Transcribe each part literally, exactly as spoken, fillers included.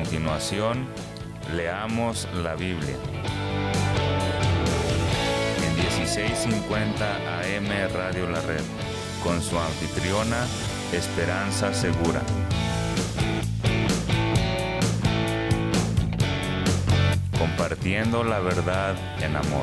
continuación, leamos la Biblia. En dieciséis cincuenta A M Radio La Red, con su anfitriona, Esperanza Segura. Compartiendo la verdad en amor.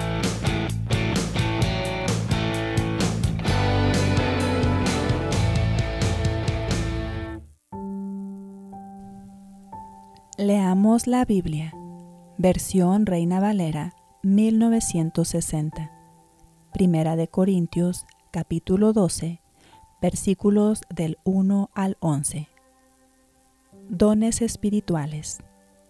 Leamos la Biblia, versión Reina Valera, mil novecientos sesenta. Primera de Corintios, capítulo doce, versículos del uno al once. Dones espirituales.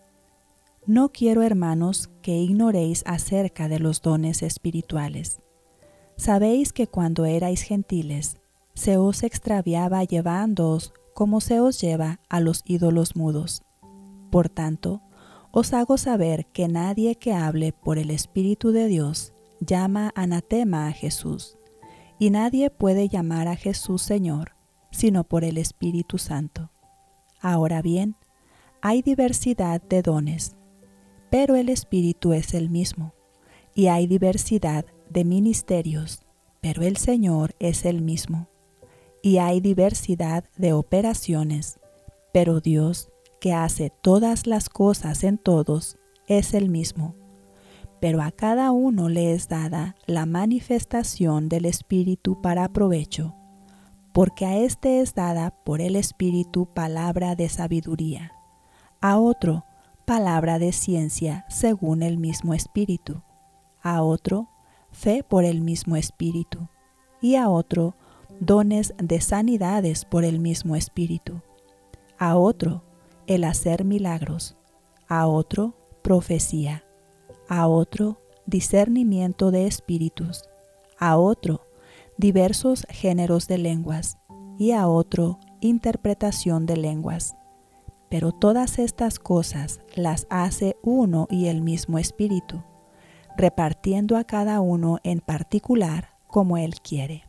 No quiero, hermanos, que ignoréis acerca de los dones espirituales. Sabéis que cuando erais gentiles, se os extraviaba llevándoos como se os lleva a los ídolos mudos. Por tanto, os hago saber que nadie que hable por el Espíritu de Dios llama anatema a Jesús, y nadie puede llamar a Jesús Señor, sino por el Espíritu Santo. Ahora bien, hay diversidad de dones, pero el Espíritu es el mismo, y hay diversidad de ministerios, pero el Señor es el mismo, y hay diversidad de operaciones, pero Dios, que hace todas las cosas en todos, es el mismo. Pero a cada uno le es dada la manifestación del Espíritu para provecho, porque a éste es dada por el Espíritu palabra de sabiduría, a otro palabra de ciencia según el mismo Espíritu, a otro fe por el mismo Espíritu, y a otro dones de sanidades por el mismo Espíritu, a otro el hacer milagros, a otro profecía, a otro discernimiento de espíritus, a otro diversos géneros de lenguas, y a otro interpretación de lenguas. Pero todas estas cosas las hace uno y el mismo Espíritu, repartiendo a cada uno en particular como Él quiere.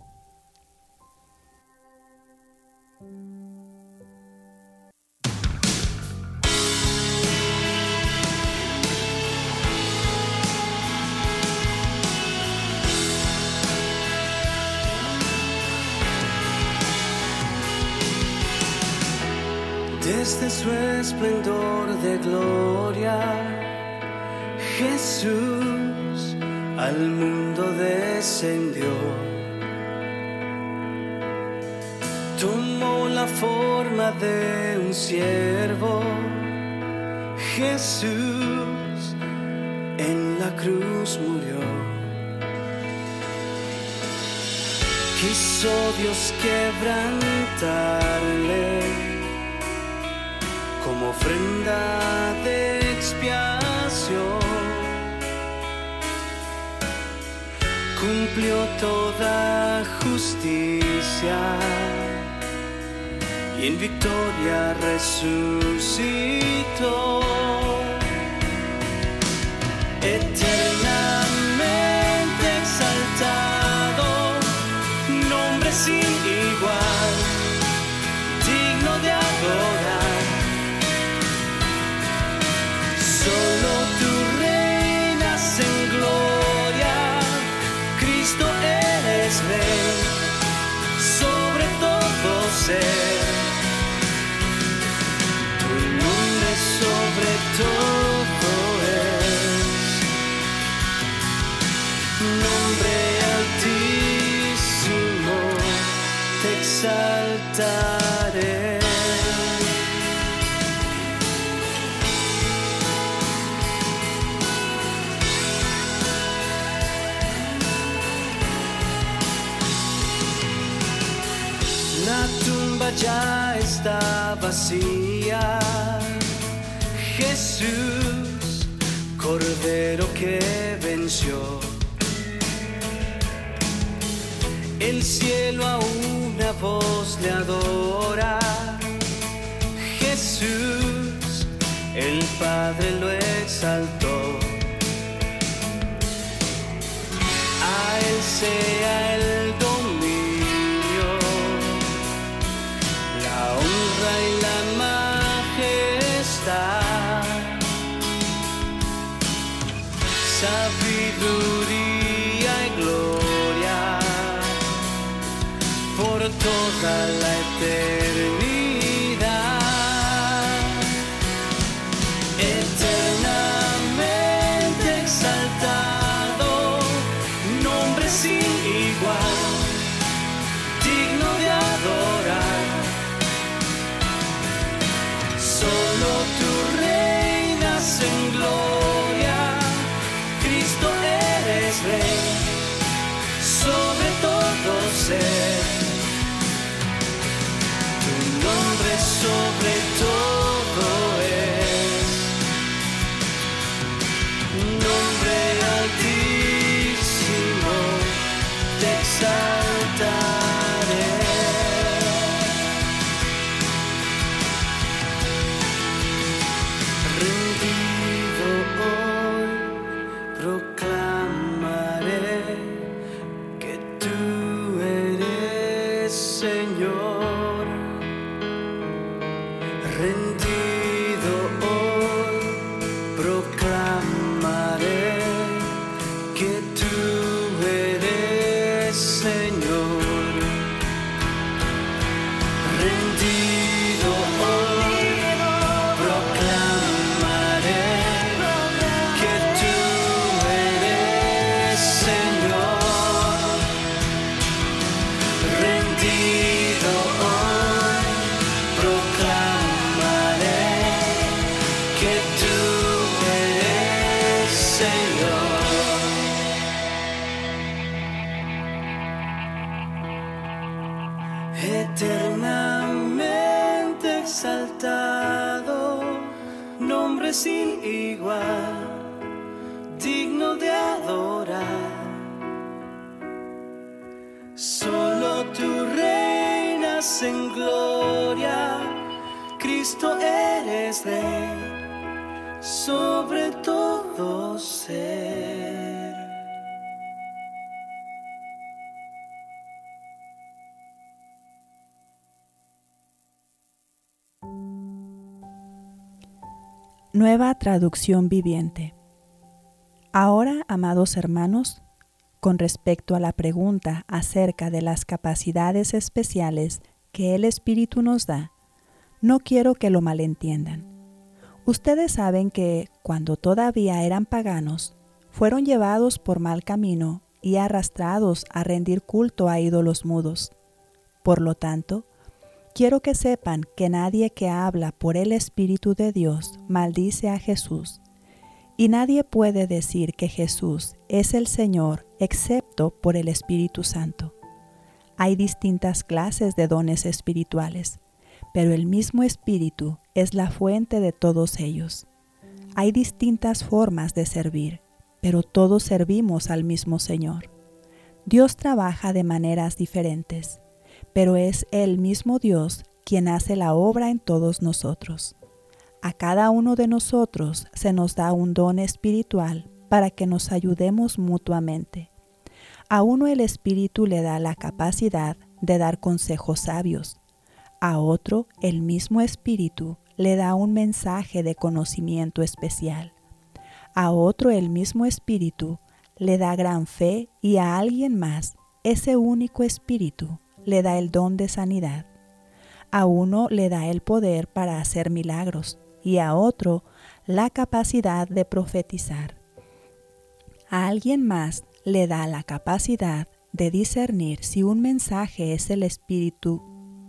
Desde su esplendor de gloria, Jesús al mundo descendió. Tomó la forma de un siervo, Jesús en la cruz murió. Quiso Dios quebrantarle como ofrenda de expiación. Cumplió toda justicia y en victoria resucitó. Eternamente exaltado, nombre sin igual, digno de adorar. Solo tú reinas en gloria, Cristo eres Rey, sobre todo ser. Tu nombre sobre todo es, nombre altísimo, te exaltaré. La tumba ya está vacía, Jesús, Cordero que venció. El cielo a una voz le adora, Jesús, el Padre lo exaltó. A Él sea el dominio, la honra y la majestad. sabiduría y gloria por toda la eternidad, eternamente exaltado, nombre sin igual, digno de adorar. Solo tú reinas en gloria, Cristo eres Rey, sobre todo ser. Tu nombre sobre todo es, nombre altísimo, te exaltaré. Rendido hoy, proclamaré que tú eres Señor. Rendido hoy, proclamaré que tú eres Señor. Rendido hoy, proclamaré que tú eres Señor. Rendido hoy, proclamaré que tú eres Señor. Eternamente exaltado, nombre sin igual, digno de adorar. Solo tú reinas en gloria, Cristo eres Rey, sobre todo ser. Nueva traducción viviente. Ahora, amados hermanos, con respecto a la pregunta acerca de las capacidades especiales que el Espíritu nos da, no quiero que lo malentiendan. Ustedes saben que, cuando todavía eran paganos, fueron llevados por mal camino y arrastrados a rendir culto a ídolos mudos. Por lo tanto, quiero que sepan que nadie que habla por el Espíritu de Dios maldice a Jesús, y nadie puede decir que Jesús es el Señor excepto por el Espíritu Santo. Hay distintas clases de dones espirituales, pero el mismo Espíritu es la fuente de todos ellos. Hay distintas formas de servir, pero todos servimos al mismo Señor. Dios trabaja de maneras diferentes, pero es el mismo Dios quien hace la obra en todos nosotros. A cada uno de nosotros se nos da un don espiritual para que nos ayudemos mutuamente. A uno el Espíritu le da la capacidad de dar consejos sabios. A otro el mismo Espíritu le da un mensaje de conocimiento especial. A otro el mismo Espíritu le da gran fe, y a alguien más ese único Espíritu le da el don de sanidad. A uno le da el poder para hacer milagros, y a otro la capacidad de profetizar. A alguien más le da la capacidad de discernir si un mensaje es el Espíritu.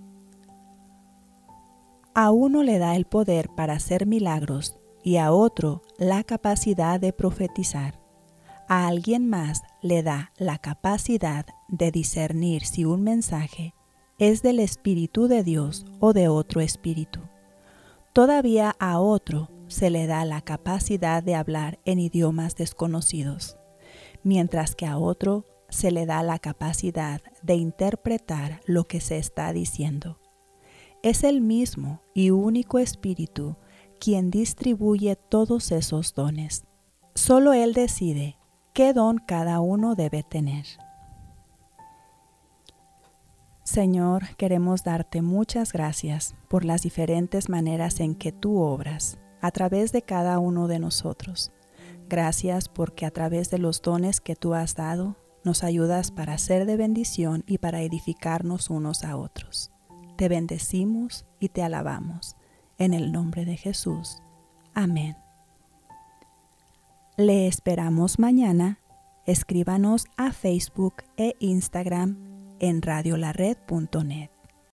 A uno le da el poder para hacer milagros, y a otro la capacidad de profetizar. A alguien más le da la capacidad de discernir si un mensaje es del Espíritu de Dios o de otro espíritu. Todavía a otro se le da la capacidad de hablar en idiomas desconocidos, mientras que a otro se le da la capacidad de interpretar lo que se está diciendo. Es el mismo y único Espíritu quien distribuye todos esos dones. Solo Él decide qué don cada uno debe tener. Señor, queremos darte muchas gracias por las diferentes maneras en que tú obras a través de cada uno de nosotros. Gracias porque a través de los dones que tú has dado, nos ayudas para ser de bendición y para edificarnos unos a otros. Te bendecimos y te alabamos. En el nombre de Jesús. Amén. Le esperamos mañana. Escríbanos a Facebook e Instagram en radiolared punto net.